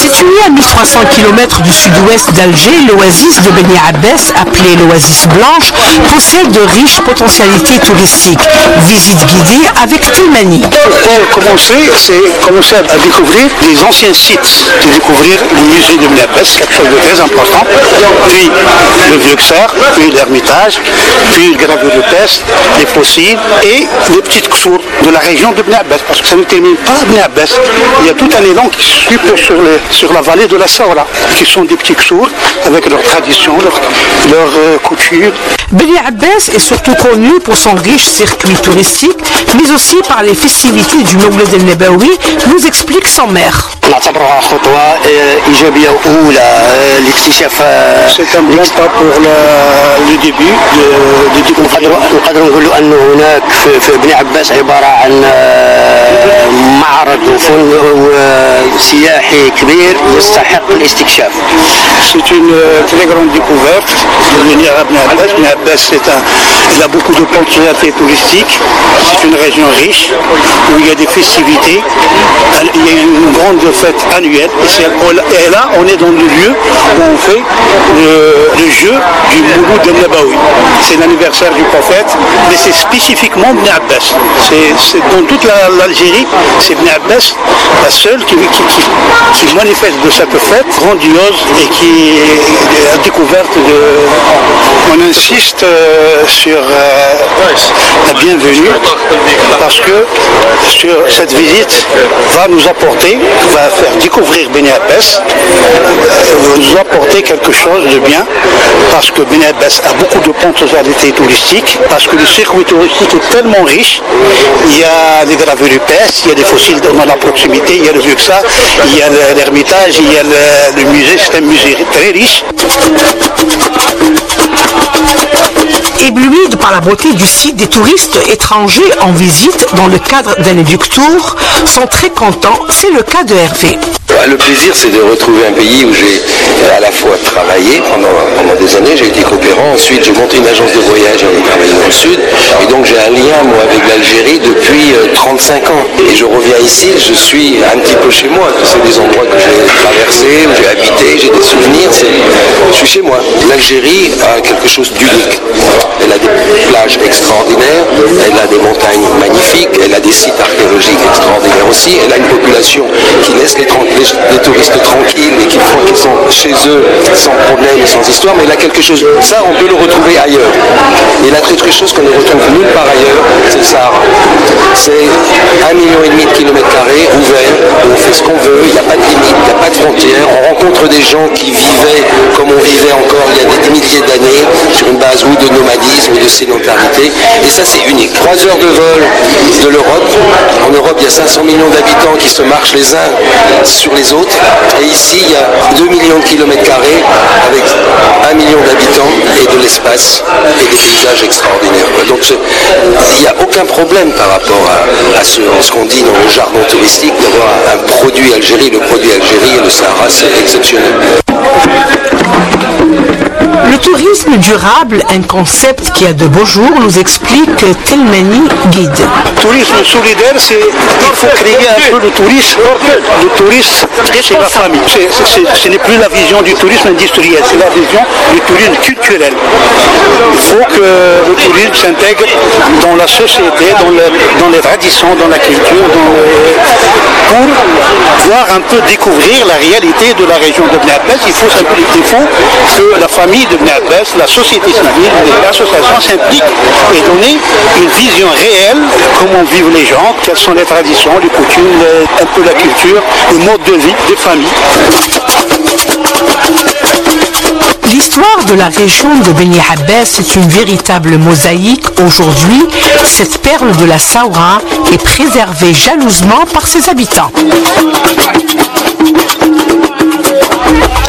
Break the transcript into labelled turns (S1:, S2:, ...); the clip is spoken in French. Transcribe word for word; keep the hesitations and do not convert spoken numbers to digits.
S1: Situé à mille trois cents kilomètres du sud-ouest d'Alger, l'oasis de Beni Abbès, appelée l'oasis blanche, possède de riches potentialités touristiques. Visite guidée avec Tilmani.
S2: Pour commencer, c'est commencer à découvrir les anciens sites, de découvrir le musée de Beni Abbès, quelque chose de très important, puis le vieux Ksar, puis l'Ermitage, puis le gravure de peste, les fossiles et les petites ksours de la région de Beni Abbès, parce que ça ne termine pas à Beni Abbès. Il y a tout un élan qui se suit sur, les, sur la vallée de la Saoura, qui sont des petits ksours avec leurs traditions, leurs leur, euh, coutumes.
S1: Beni Abbès est surtout connu pour son riche circuit touristique, mais aussi par les festivités du Mawlid el-Nabawi, nous explique son maire.
S3: نعتبرها خطوة إيجابية أولى لاكتشاف.
S2: C'est un bon pas pour le, le début de, de découvrir.
S3: نقدر نقولوا أنه هناك في بني عباس عبارة عن معرض سياحي كبير يستحق الاستكشاف.
S2: C'est une très grande découverte de venir à Beni Abbès. Beni Abbès, c'est un, il a beaucoup de potentialités touristiques. C'est une région riche où il y a des festivités. Il y a une grande fête annuelle. Et là, on est dans le lieu où on fait le, le jeu du Mawlid el-Nabawi. C'est l'anniversaire du prophète, mais c'est spécifiquement Beni Abbès. C'est, c'est dans toute la, l'Algérie, c'est Beni Abbès la seule qui, qui, qui, qui manifeste de cette fête grandiose et qui est la découverte de... On insiste euh, sur euh, la bienvenue parce que sur cette visite va nous apporter, va faire découvrir Beni Abbès, va nous apporter quelque chose de bien parce que Beni Abbès a beaucoup de potentialités touristiques, parce que le circuit touristique est tellement riche. Il y a des gravures rupestres, il y a des fossiles dans la proximité, il y a le vieux Ksar, il y a l'Ermitage, il y a le, le musée, c'est un musée très riche.
S1: Ébloui par la beauté du site, des touristes étrangers en visite dans le cadre d'un éduc tour sont très contents. C'est le cas de Hervé.
S4: Le plaisir, c'est de retrouver un pays où j'ai à la fois travaillé pendant, pendant des années, j'ai été coopérant, ensuite j'ai monté une agence de voyage, j'ai travaillé dans le sud, et donc j'ai un lien, moi, avec l'Algérie depuis euh, trente-cinq ans. Et je reviens ici, je suis un petit peu chez moi, c'est des endroits que j'ai traversés, où j'ai habité, j'ai des souvenirs, c'est... je suis chez moi. L'Algérie a quelque chose d'unique. Elle a des plages extraordinaires, elle a des montagnes magnifiques, elle a des sites archéologiques extraordinaires aussi, elle a une population qui laisse les, les, les touristes tranquilles et qui font qu'ils sont chez eux sans problème et sans histoire, mais elle a quelque chose, ça on peut le retrouver ailleurs. Et la très très chose qu'on ne retrouve nulle part ailleurs, c'est le Sahara. C'est un million et demi de kilomètres carrés ouverts, où on fait ce qu'on veut, il n'y a pas de limite, il n'y a pas de frontières, on rencontre des gens qui vivaient comme on vivait encore il y a des milliers d'années, sur une base ou de nomadisme ou de sédentarité, et ça c'est unique. Trois heures de vol de l'Europe. En Europe, il y a cinq cents millions d'habitants qui se marchent les uns sur les autres, et ici il y a deux millions de kilomètres carrés avec un million d'habitants et de l'espace et des paysages extraordinaires. Donc il n'y a aucun problème par rapport à, à ce, ce qu'on dit dans le jargon touristique d'avoir un produit Algérie. Le produit Algérie et le Sahara, c'est exceptionnel.
S1: Le tourisme durable, un concept qui a de beaux jours, nous explique Tilmani, guide.
S2: Le tourisme solidaire, c'est il faut créer un peu le tourisme, le tourisme chez la famille. C'est, c'est, ce n'est plus la vision du tourisme industriel, c'est la vision du tourisme culturel. Il faut que le tourisme s'intègre dans la société, dans, le, dans les traditions, dans la culture, dans le, pour voir un peu découvrir la réalité de la région de Beni Abbès. Il faut, il faut que la famille de Beni Abbès, la société civile, les associations s'impliquent et donner une vision réelle de comment vivent les gens, quelles sont les traditions, les coutumes, un peu la culture, le mode de vie des familles.
S1: L'histoire de la région de Beni Abbès est une véritable mosaïque. Aujourd'hui, cette perle de la Saoura est préservée jalousement par ses habitants.